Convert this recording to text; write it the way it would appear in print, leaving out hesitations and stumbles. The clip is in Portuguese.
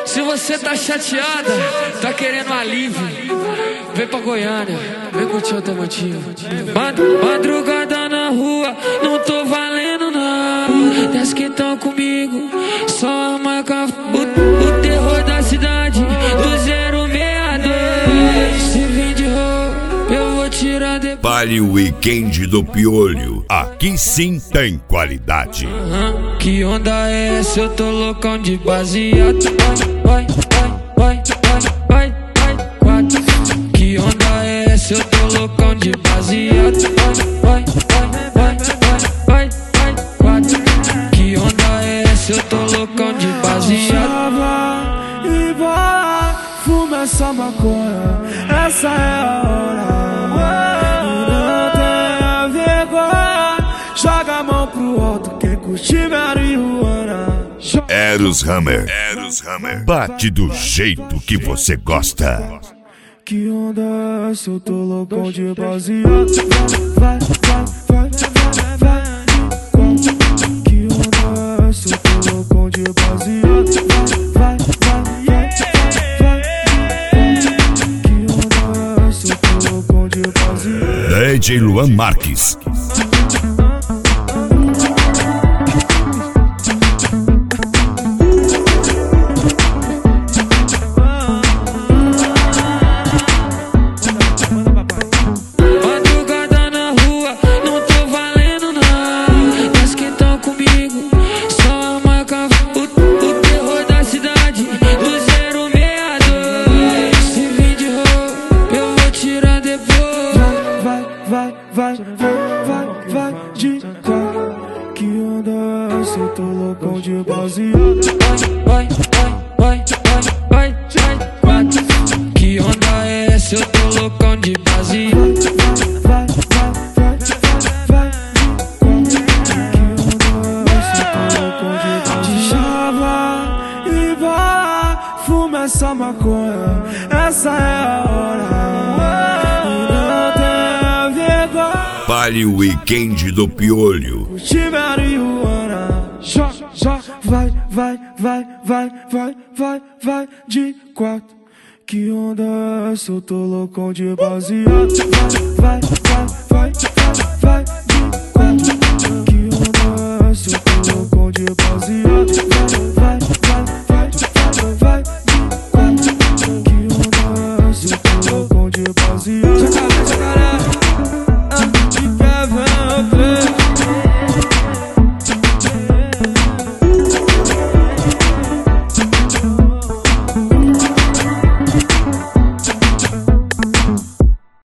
Se você tá chateada, tá querendo alívio, vem pra Goiânia, vem curtir Automotivo. Madrugada na rua, não tô valendo não. Desce que tão comigo, só a marca. O terror da cidade, do 062. Se vir de roupa, eu vou tirar depois. Baile Weekend do Piolho, aqui sim tem qualidade. Que onda é essa? Eu tô loucão de baseado. Vai, quatro. Que onda é essa? Eu tô loucão de baseado. Vai, quatro. Que onda é essa? Eu tô loucão de baseado. E vai, fuma essa maconha, essa é a hora. Não tenha vergonha, joga a mão pro alto, quem curte marihuana. Eros Hammer, bate do jeito que você gosta. Que onda é essa? Eu tô loucão de baseado. Vai. Que onda é essa? Eu tô loucão de baseado. Vai. Que onda é essa? Eu tô loucão de baseado. DJ Luan Marques. Vai de quatro. Que onda é essa? Eu tô loucão de baseado. Vai, quatro. Que onda é essa? Eu tô loucão de baseado. Vai de quatro. Que onda é essa? Eu tô loucão de baseado. Chava e vai, fuma essa maconha, essa é a hora. Baile Weekend do Piolho. Curte marihuana. Já, vai de quatro. Que onda é essa? Eu tô loucão de baseado. Vai.